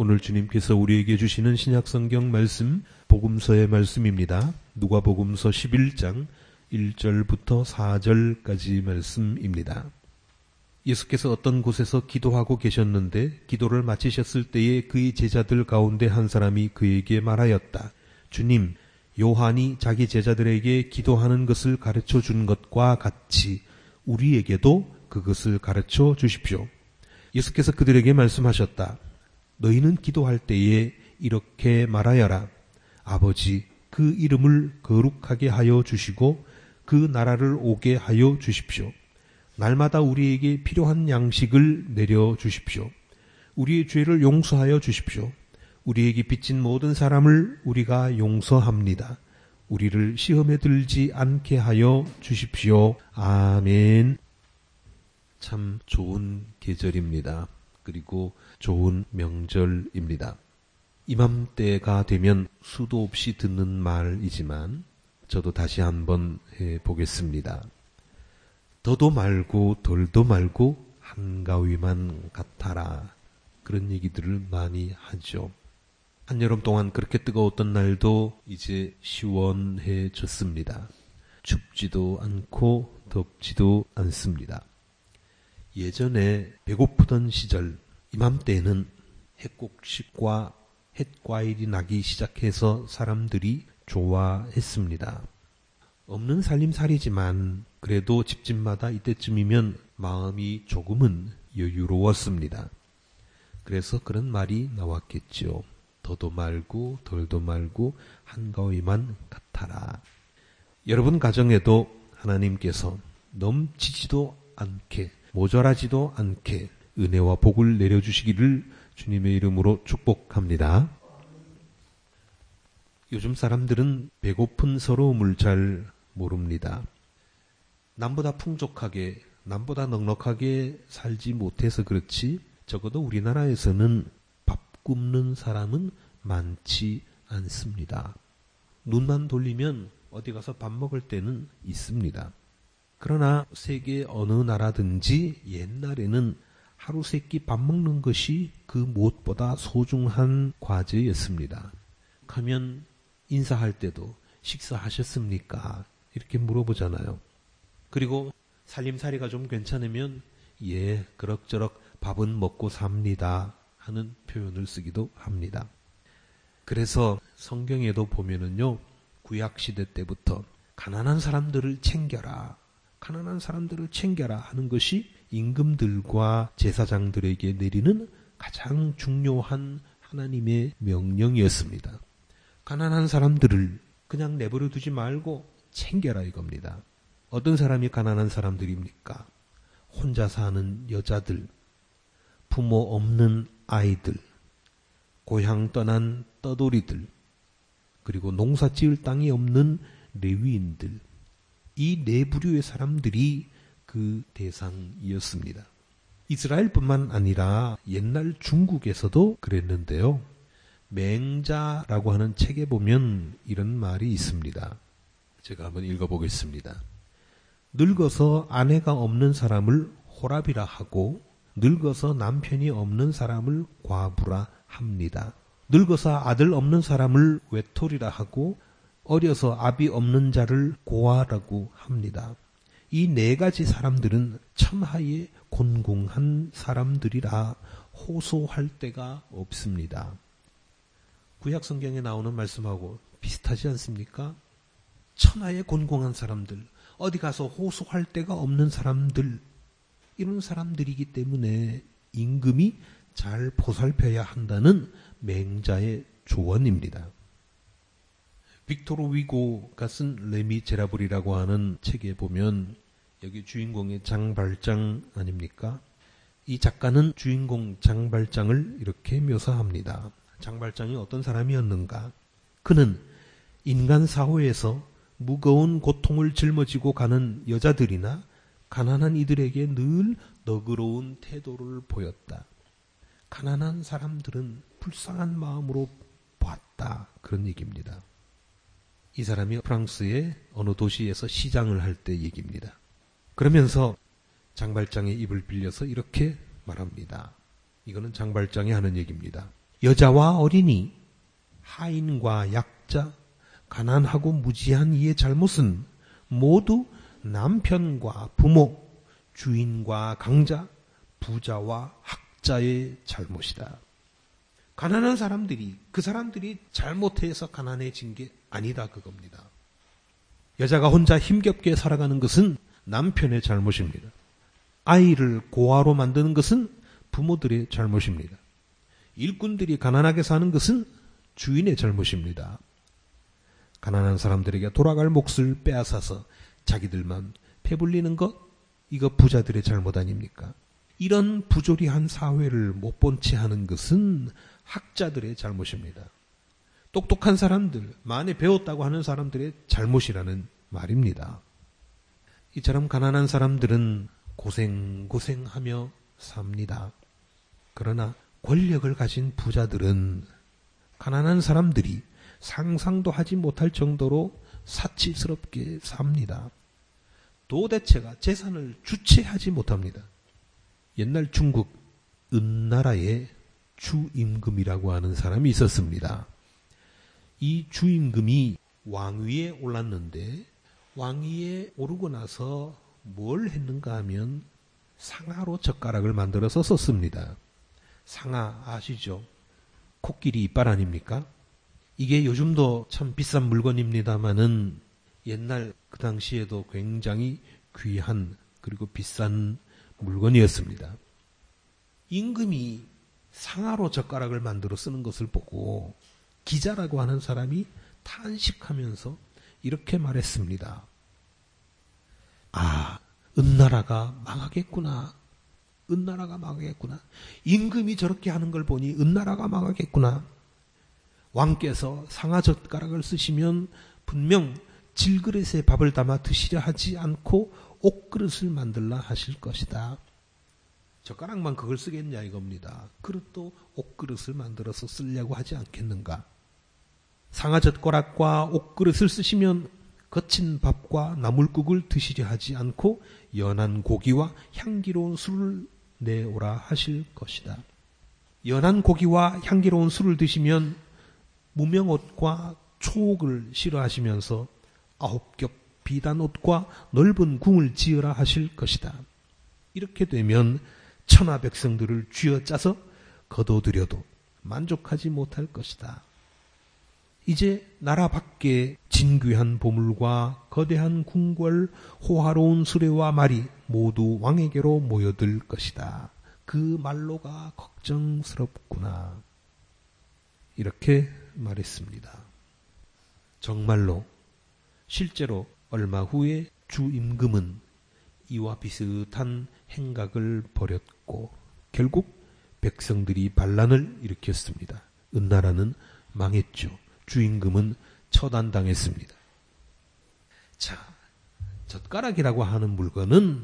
오늘 주님께서 우리에게 주시는 신약성경 말씀, 복음서의 말씀입니다. 누가복음서 11장 1절부터 4절까지 말씀입니다. 예수께서 어떤 곳에서 기도하고 계셨는데 기도를 마치셨을 때에 그의 제자들 가운데 한 사람이 그에게 말하였다. 주님, 요한이 자기 제자들에게 기도하는 것을 가르쳐 준 것과 같이 우리에게도 그것을 가르쳐 주십시오. 예수께서 그들에게 말씀하셨다. 너희는 기도할 때에 이렇게 말하여라. 아버지, 그 이름을 거룩하게 하여 주시고 그 나라를 오게 하여 주십시오. 날마다 우리에게 필요한 양식을 내려 주십시오. 우리의 죄를 용서하여 주십시오. 우리에게 빚진 모든 사람을 우리가 용서합니다. 우리를 시험에 들지 않게 하여 주십시오. 아멘. 참 좋은 계절입니다. 그리고 좋은 명절입니다. 이맘때가 되면 수도 없이 듣는 말이지만 저도 다시 한번 해보겠습니다. 더도 말고 덜도 말고 한가위만 같아라. 그런 얘기들을 많이 하죠. 한여름 동안 그렇게 뜨거웠던 날도 이제 시원해졌습니다. 춥지도 않고 덥지도 않습니다. 예전에 배고프던 시절 이맘때에는 햇곡식과 햇과일이 나기 시작해서 사람들이 좋아했습니다. 없는 살림살이지만 그래도 집집마다 이때쯤이면 마음이 조금은 여유로웠습니다. 그래서 그런 말이 나왔겠죠. 더도 말고 덜도 말고 한가위만 같아라. 여러분 가정에도 하나님께서 넘치지도 않게 모자라지도 않게 은혜와 복을 내려주시기를 주님의 이름으로 축복합니다. 요즘 사람들은 배고픈 서러움을 잘 모릅니다. 남보다 풍족하게, 남보다 넉넉하게 살지 못해서 그렇지 적어도 우리나라에서는 밥 굶는 사람은 많지 않습니다. 눈만 돌리면 어디 가서 밥 먹을 때는 있습니다. 그러나 세계 어느 나라든지 옛날에는 하루 세 끼 밥 먹는 것이 그 무엇보다 소중한 과제였습니다. 하면 인사할 때도 식사하셨습니까? 이렇게 물어보잖아요. 그리고 살림살이가 좀 괜찮으면 예, 그럭저럭 밥은 먹고 삽니다 하는 표현을 쓰기도 합니다. 그래서 성경에도 보면은요, 구약시대 때부터 가난한 사람들을 챙겨라, 가난한 사람들을 챙겨라 하는 것이 임금들과 제사장들에게 내리는 가장 중요한 하나님의 명령이었습니다. 가난한 사람들을 그냥 내버려 두지 말고 챙겨라 이겁니다. 어떤 사람이 가난한 사람들입니까? 혼자 사는 여자들, 부모 없는 아이들, 고향 떠난 떠돌이들, 그리고 농사 지을 땅이 없는 레위인들, 이 네 부류의 사람들이 그 대상이었습니다. 이스라엘뿐만 아니라 옛날 중국에서도 그랬는데요. 맹자라고 하는 책에 보면 이런 말이 있습니다. 제가 한번 읽어보겠습니다. 늙어서 아내가 없는 사람을 호랍이라 하고 늙어서 남편이 없는 사람을 과부라 합니다. 늙어서 아들 없는 사람을 외톨이라 하고 어려서 아비 없는 자를 고아라고 합니다. 이 네 가지 사람들은 천하에 곤궁한 사람들이라 호소할 데가 없습니다. 구약 성경에 나오는 말씀하고 비슷하지 않습니까? 천하에 곤궁한 사람들, 어디 가서 호소할 데가 없는 사람들, 이런 사람들이기 때문에 임금이 잘 보살펴야 한다는 맹자의 조언입니다. 빅토르 위고가 쓴 레미제라블이라고 하는 책에 보면 여기 주인공의 장발장 아닙니까? 이 작가는 주인공 장발장을 이렇게 묘사합니다. 장발장이 어떤 사람이었는가? 그는 인간 사회에서 무거운 고통을 짊어지고 가는 여자들이나 가난한 이들에게 늘 너그러운 태도를 보였다. 가난한 사람들은 불쌍한 마음으로 봤다. 그런 얘기입니다. 이 사람이 프랑스의 어느 도시에서 시장을 할 때 얘기입니다. 그러면서 장발장의 입을 빌려서 이렇게 말합니다. 이거는 장발장이 하는 얘기입니다. 여자와 어린이, 하인과 약자, 가난하고 무지한 이의 잘못은 모두 남편과 부모, 주인과 강자, 부자와 학자의 잘못이다. 가난한 사람들이, 그 사람들이 잘못해서 가난해진 게 아니다 그겁니다. 여자가 혼자 힘겹게 살아가는 것은 남편의 잘못입니다. 아이를 고아로 만드는 것은 부모들의 잘못입니다. 일꾼들이 가난하게 사는 것은 주인의 잘못입니다. 가난한 사람들에게 돌아갈 몫을 빼앗아서 자기들만 배불리는 것, 이거 부자들의 잘못 아닙니까? 이런 부조리한 사회를 못 본 채 하는 것은 학자들의 잘못입니다. 똑똑한 사람들, 많이 배웠다고 하는 사람들의 잘못이라는 말입니다. 이처럼 가난한 사람들은 고생하며 삽니다. 그러나 권력을 가진 부자들은 가난한 사람들이 상상도 하지 못할 정도로 사치스럽게 삽니다. 도대체가 재산을 주체하지 못합니다. 옛날 중국 은나라에 주임금이라고 하는 사람이 있었습니다. 이 주임금이 왕위에 올랐는데 왕위에 오르고 나서 뭘 했는가 하면 상아로 젓가락을 만들어서 썼습니다. 상아 아시죠? 코끼리 이빨 아닙니까? 이게 요즘도 참 비싼 물건입니다마는 옛날 그 당시에도 굉장히 귀한 그리고 비싼 물건이었습니다. 임금이 상아로 젓가락을 만들어 쓰는 것을 보고 기자라고 하는 사람이 탄식하면서 이렇게 말했습니다. 아, 은나라가 망하겠구나. 은나라가 망하겠구나. 임금이 저렇게 하는 걸 보니 은나라가 망하겠구나. 왕께서 상아 젓가락을 쓰시면 분명 질그릇에 밥을 담아 드시려 하지 않고 옥그릇을 만들라 하실 것이다. 젓가락만 그걸 쓰겠냐 이겁니다. 그릇도 옥그릇을 만들어서 쓰려고 하지 않겠는가. 상아 젓가락과 옥그릇을 쓰시면 거친 밥과 나물국을 드시려 하지 않고 연한 고기와 향기로운 술을 내오라 하실 것이다. 연한 고기와 향기로운 술을 드시면 무명옷과 초옥을 싫어하시면서 9겹 비단 옷과 넓은 궁을 지으라 하실 것이다. 이렇게 되면 천하 백성들을 쥐어짜서 거둬들여도 만족하지 못할 것이다. 이제 나라 밖에 진귀한 보물과 거대한 궁궐, 호화로운 수레와 말이 모두 왕에게로 모여들 것이다. 그 말로가 걱정스럽구나. 이렇게 말했습니다. 정말로 실제로 얼마 후에 주임금은 이와 비슷한 행각을 벌였고 결국 백성들이 반란을 일으켰습니다. 은나라는 망했죠. 주임금은 처단당했습니다. 자, 젓가락이라고 하는 물건은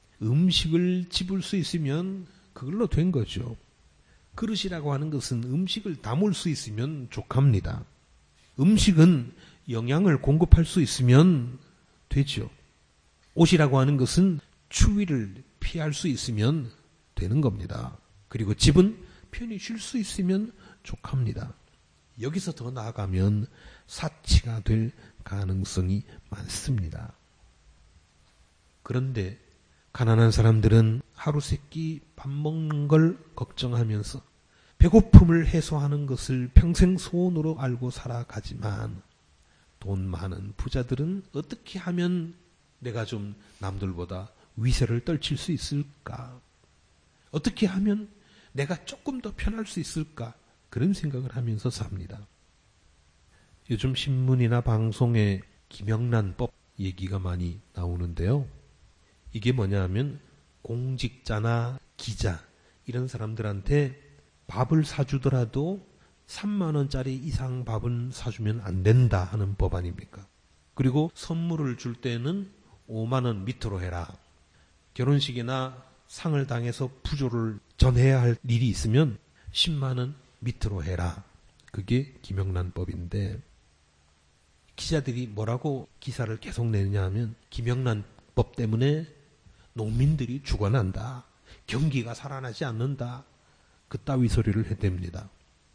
음식을 집을 수 있으면 그걸로 된 거죠. 그릇이라고 하는 것은 음식을 담을 수 있으면 족합니다. 음식은 영양을 공급할 수 있으면 되죠. 옷이라고 하는 것은 추위를 피할 수 있으면 되는 겁니다. 그리고 집은 편히 쉴 수 있으면 족합니다. 여기서 더 나아가면 사치가 될 가능성이 많습니다. 그런데 가난한 사람들은 하루 세끼 밥 먹는 걸 걱정하면서 배고픔을 해소하는 것을 평생 소원으로 알고 살아가지만 돈 많은 부자들은 어떻게 하면 내가 좀 남들보다 위세를 떨칠 수 있을까? 어떻게 하면 내가 조금 더 편할 수 있을까? 그런 생각을 하면서 삽니다. 요즘 신문이나 방송에 김영란법 얘기가 많이 나오는데요. 이게 뭐냐 하면 공직자나 기자 이런 사람들한테 밥을 사주더라도 3만 원짜리 이상 밥은 사주면 안 된다 하는 법 아닙니까? 그리고 선물을 줄 때는 5만 원 밑으로 해라. 결혼식이나 상을 당해서 부조를 전해야 할 일이 있으면 10만 원 밑으로 해라. 그게 김영란법인데 기자들이 뭐라고 기사를 계속 내느냐 하면 김영란법 때문에 농민들이 죽어난다. 경기가 살아나지 않는다. 그따위 소리를 해댑니다.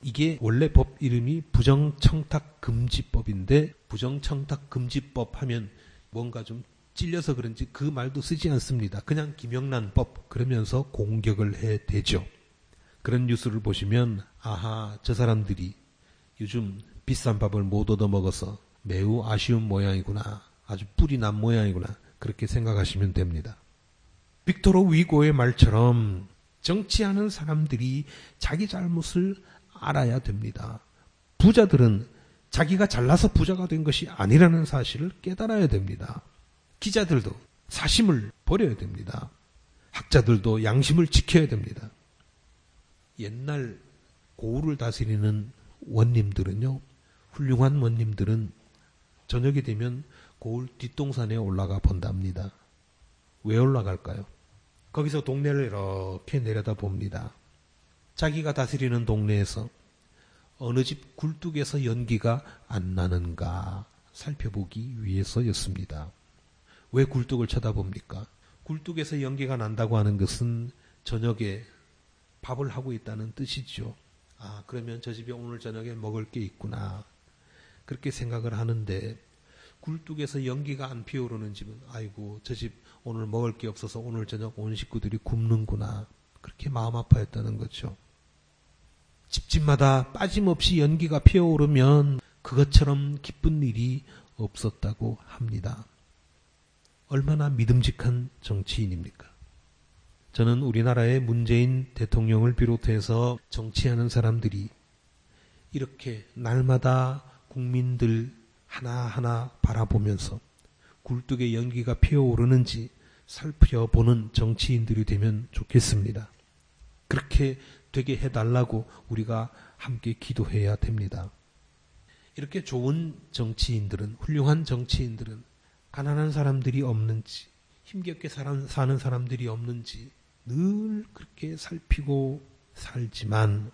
이게 원래 법 이름이 부정청탁금지법인데 부정청탁금지법 하면 뭔가 좀 찔려서 그런지 그 말도 쓰지 않습니다. 그냥 김영란법 그러면서 공격을 해대죠. 그런 뉴스를 보시면 아하, 저 사람들이 요즘 비싼 밥을 못 얻어먹어서 매우 아쉬운 모양이구나. 아주 뿔이 난 모양이구나. 그렇게 생각하시면 됩니다. 빅토르 위고의 말처럼 정치하는 사람들이 자기 잘못을 알아야 됩니다. 부자들은 자기가 잘나서 부자가 된 것이 아니라는 사실을 깨달아야 됩니다. 기자들도 사심을 버려야 됩니다. 학자들도 양심을 지켜야 됩니다. 옛날 고을을 다스리는 원님들은요, 훌륭한 원님들은 저녁이 되면 고을 뒷동산에 올라가 본답니다. 왜 올라갈까요? 거기서 동네를 이렇게 내려다봅니다. 자기가 다스리는 동네에서 어느 집 굴뚝에서 연기가 안 나는가 살펴보기 위해서였습니다. 왜 굴뚝을 쳐다봅니까? 굴뚝에서 연기가 난다고 하는 것은 저녁에 밥을 하고 있다는 뜻이죠. 아, 그러면 저 집에 오늘 저녁에 먹을 게 있구나. 그렇게 생각을 하는데 굴뚝에서 연기가 안 피어오르는 집은 아이고, 저 집 오늘 먹을 게 없어서 오늘 저녁 온 식구들이 굶는구나. 그렇게 마음 아파했다는 거죠. 집집마다 빠짐없이 연기가 피어오르면 그것처럼 기쁜 일이 없었다고 합니다. 얼마나 믿음직한 정치인입니까? 저는 우리나라의 문재인 대통령을 비롯해서 정치하는 사람들이 이렇게 날마다 국민들 하나하나 바라보면서 굴뚝에 연기가 피어오르는지 살펴보는 정치인들이 되면 좋겠습니다. 그렇게 되게 해달라고 우리가 함께 기도해야 됩니다. 이렇게 좋은 정치인들은, 훌륭한 정치인들은 가난한 사람들이 없는지, 힘겹게 사는 사람들이 없는지 늘 그렇게 살피고 살지만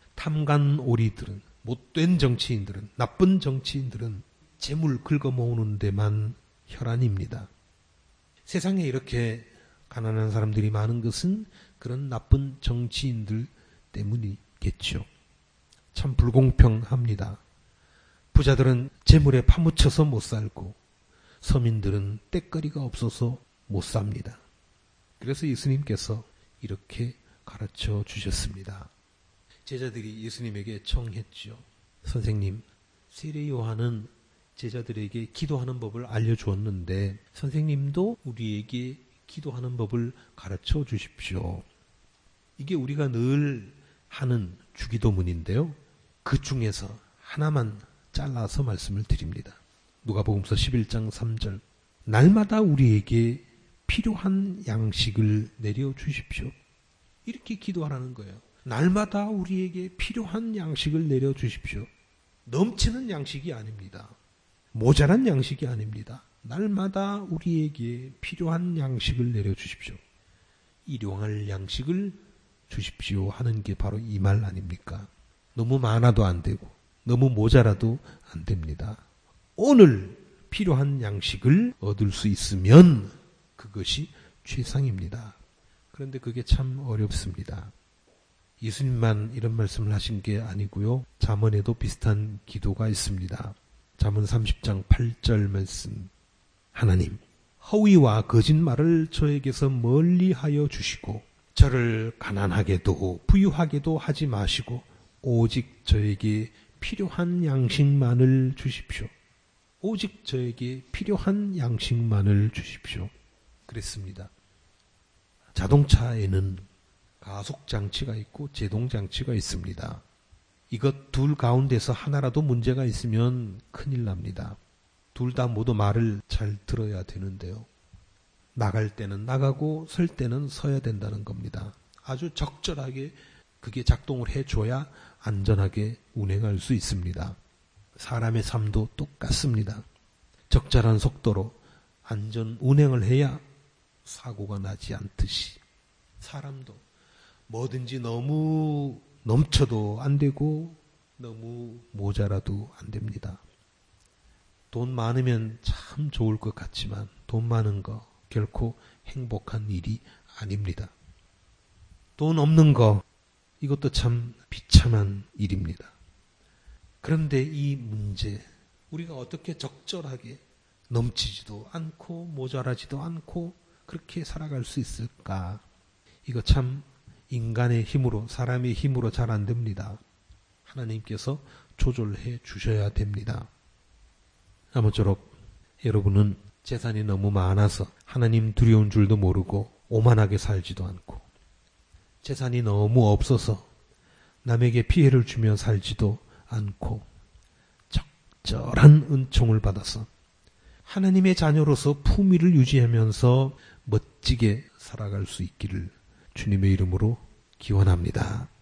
탐관오리들은, 못된 정치인들은, 나쁜 정치인들은 재물 긁어모으는 데만 혈안입니다. 세상에 이렇게 가난한 사람들이 많은 것은 그런 나쁜 정치인들 때문이겠죠. 참 불공평합니다. 부자들은 재물에 파묻혀서 못 살고 서민들은 때거리가 없어서 못 삽니다. 그래서 예수님께서 이렇게 가르쳐 주셨습니다. 제자들이 예수님에게 청했죠. 선생님, 세례 요한은 제자들에게 기도하는 법을 알려주었는데 선생님도 우리에게 기도하는 법을 가르쳐 주십시오. 이게 우리가 늘 하는 주기도문인데요. 그 중에서 하나만 잘라서 말씀을 드립니다. 누가복음서 11장 3절. 날마다 우리에게 필요한 양식을 내려주십시오. 이렇게 기도하라는 거예요. 날마다 우리에게 필요한 양식을 내려주십시오. 넘치는 양식이 아닙니다. 모자란 양식이 아닙니다. 날마다 우리에게 필요한 양식을 내려주십시오. 일용할 양식을 주십시오 하는 게 바로 이 말 아닙니까? 너무 많아도 안 되고 너무 모자라도 안 됩니다. 오늘 필요한 양식을 얻을 수 있으면 그것이 최상입니다. 그런데 그게 참 어렵습니다. 예수님만 이런 말씀을 하신 게 아니고요. 잠언에도 비슷한 기도가 있습니다. 잠언 30장 8절 말씀. 하나님, 허위와 거짓말을 저에게서 멀리하여 주시고 저를 가난하게도 부유하게도 하지 마시고 오직 저에게 필요한 양식만을 주십시오. 오직 저에게 필요한 양식만을 주십시오. 그랬습니다. 자동차에는 가속장치가 있고 제동장치가 있습니다. 이것 둘 가운데서 하나라도 문제가 있으면 큰일 납니다. 둘 다 모두 말을 잘 들어야 되는데요. 나갈 때는 나가고 설 때는 서야 된다는 겁니다. 아주 적절하게 그게 작동을 해줘야 안전하게 운행할 수 있습니다. 사람의 삶도 똑같습니다. 적절한 속도로 안전 운행을 해야 사고가 나지 않듯이 사람도 뭐든지 너무 넘쳐도 안 되고 너무 모자라도 안 됩니다. 돈 많으면 참 좋을 것 같지만 돈 많은 거 결코 행복한 일이 아닙니다. 돈 없는 거 이것도 참 비참한 일입니다. 그런데 이 문제, 우리가 어떻게 적절하게 넘치지도 않고 모자라지도 않고 그렇게 살아갈 수 있을까? 이거 참 인간의 힘으로, 사람의 힘으로 잘 안 됩니다. 하나님께서 조절해 주셔야 됩니다. 아무쪼록 여러분은 재산이 너무 많아서 하나님 두려운 줄도 모르고 오만하게 살지도 않고, 재산이 너무 없어서 남에게 피해를 주며 살지도 않고, 적절한 은총을 받아서 하나님의 자녀로서 품위를 유지하면서 멋지게 살아갈 수 있기를 주님의 이름으로 기원합니다.